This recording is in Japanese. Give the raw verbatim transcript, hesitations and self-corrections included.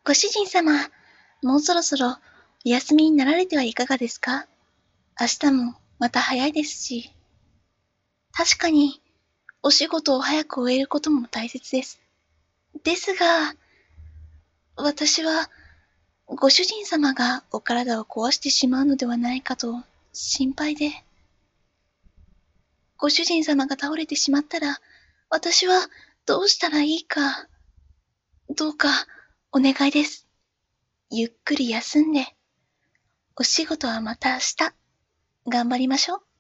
ご主人様、もうそろそろお休みになられてはいかがですか？明日もまた早いですし。確かに、お仕事を早く終えることも大切です。ですが、私は、ご主人様がお体を壊してしまうのではないかと心配で。ご主人様が倒れてしまったら、私はどうしたらいいか。どうか、お願いです。ゆっくり休んで、お仕事はまた明日、頑張りましょう。